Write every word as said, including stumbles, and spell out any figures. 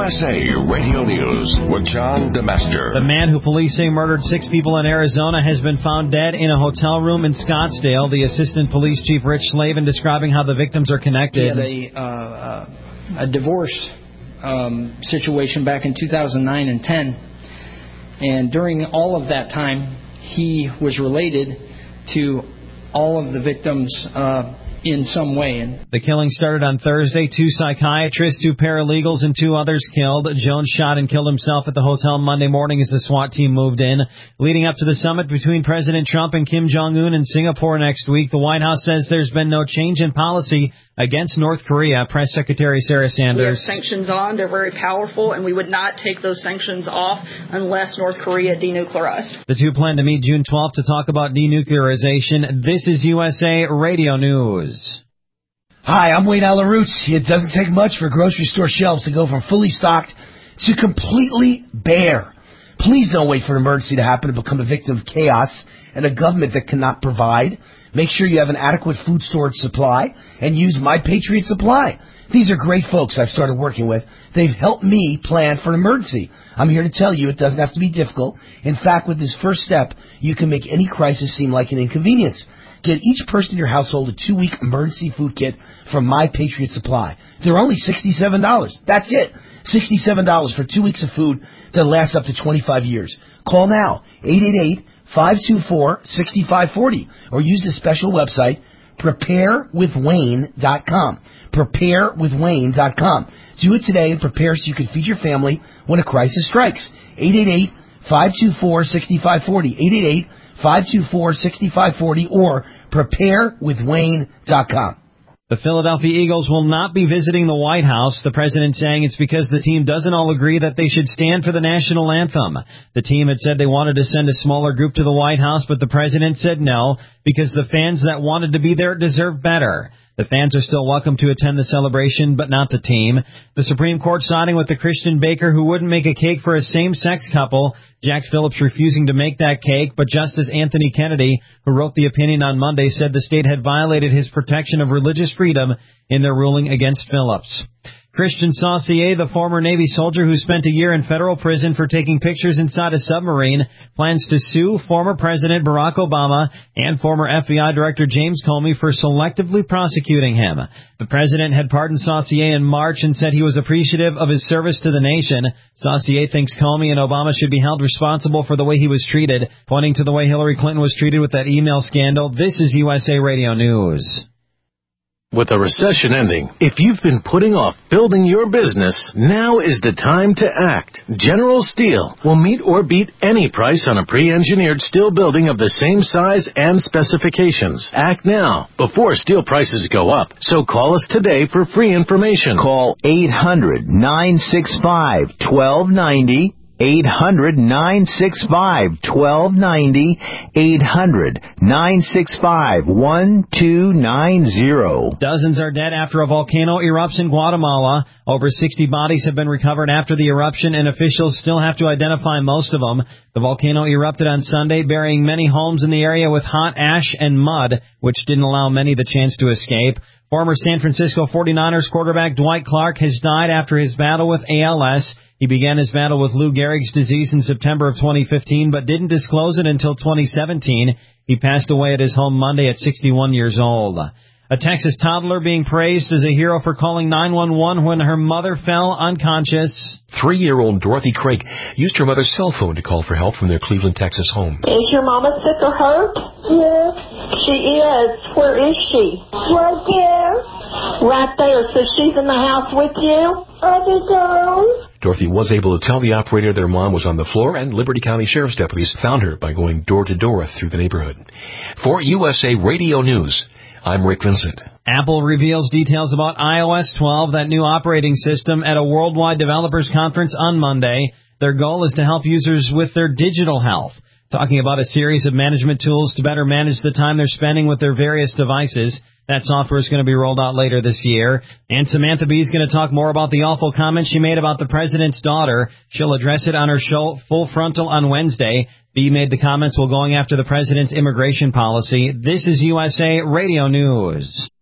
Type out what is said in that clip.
S A Radio News with John DeMaster. The man who police say murdered six people in Arizona has been found dead in a hotel room in Scottsdale. The assistant police chief, Rich Slavin, describing how the victims are connected. He had a, uh, a divorce um, situation back in two thousand nine and ten. And during all of that time, he was related to all of the victims uh, in some way. And the killing started on Thursday. Two psychiatrists, two paralegals, and two others killed. Jones shot and killed himself at the hotel Monday morning as the SWAT team moved in. Leading up to the summit between President Trump and Kim Jong-un in Singapore next week, the White House says there's been no change in policy against North Korea. Press Secretary Sarah Sanders. We have sanctions on. They're very powerful, and we would not take those sanctions off unless North Korea denuclearized. The two plan to meet June twelfth to talk about denuclearization. This is U S A Radio News. Hi, I'm Wayne Alarouts. It doesn't take much for grocery store shelves to go from fully stocked to completely bare. Please don't wait for an emergency to happen to become a victim of chaos and a government that cannot provide. Make sure you have an adequate food storage supply and use My Patriot Supply. These are great folks I've started working with. They've helped me plan for an emergency. I'm here to tell you it doesn't have to be difficult. In fact, with this first step, you can make any crisis seem like an inconvenience. Get each person in your household a two-week emergency food kit from My Patriot Supply. They're only sixty-seven dollars. That's it. sixty-seven dollars for two weeks of food that lasts up to twenty-five years. Call now, eight eight eight, five two four, six five four zero, or use the special website, prepare with wayne dot com. prepare with wayne dot com. Do it today and prepare so you can feed your family when a crisis strikes. eight eight eight, five two four, six five four zero. eight eight eight, five two four, six five four zero or prepare with wayne dot com. The Philadelphia Eagles will not be visiting the White House, the president saying it's because the team doesn't all agree that they should stand for the national anthem. The team had said they wanted to send a smaller group to the White House, but the president said no, because the fans that wanted to be there deserve better. The fans are still welcome to attend the celebration, but not the team. The Supreme Court siding with the Christian baker who wouldn't make a cake for a same-sex couple. Jack Phillips refusing to make that cake, but Justice Anthony Kennedy, who wrote the opinion on Monday, said the state had violated his protection of religious freedom in their ruling against Phillips. Christian Saucier, the former Navy soldier who spent a year in federal prison for taking pictures inside a submarine, plans to sue former President Barack Obama and former F B I Director James Comey for selectively prosecuting him. The president had pardoned Saucier in March and said he was appreciative of his service to the nation. Saucier thinks Comey and Obama should be held responsible for the way he was treated, pointing to the way Hillary Clinton was treated with that email scandal. This is U S A Radio News. With a recession ending, if you've been putting off building your business, now is the time to act. General Steel will meet or beat any price on a pre-engineered steel building of the same size and specifications. Act now, before steel prices go up. So call us today for free information. Call eight hundred, nine six five, one two nine zero. eight hundred, nine six five, one two nine zero. eight hundred, nine six five, one two nine zero. Dozens are dead after a volcano erupts in Guatemala. Over sixty bodies have been recovered after the eruption, and officials still have to identify most of them. The volcano erupted on Sunday, burying many homes in the area with hot ash and mud, which didn't allow many the chance to escape. Former San Francisco forty-niners quarterback Dwight Clark has died after his battle with A L S. He began his battle with Lou Gehrig's disease in September of twenty fifteen, but didn't disclose it until twenty seventeen. He passed away at his home Monday at sixty-one years old. A Texas toddler being praised as a hero for calling nine one one when her mother fell unconscious. Three-year-old Dorothy Craig used her mother's cell phone to call for help from their Cleveland, Texas home. Is your mama sick or hurt? Yes. She is. Where is she? Right there. Right there. So she's in the house with you? I don't. Dorothy was able to tell the operator their mom was on the floor, and Liberty County Sheriff's deputies found her by going door to door through the neighborhood. For U S A Radio News, I'm Rick Vincent. Apple reveals details about i O S twelve, that new operating system, at a worldwide developers conference on Monday. Their goal is to help users with their digital health, talking about a series of management tools to better manage the time they're spending with their various devices. That software is going to be rolled out later this year. And Samantha Bee is going to talk more about the awful comments she made about the president's daughter. She'll address it on her show Full Frontal on Wednesday. Bee made the comments while going after the president's immigration policy. This is U S A Radio News.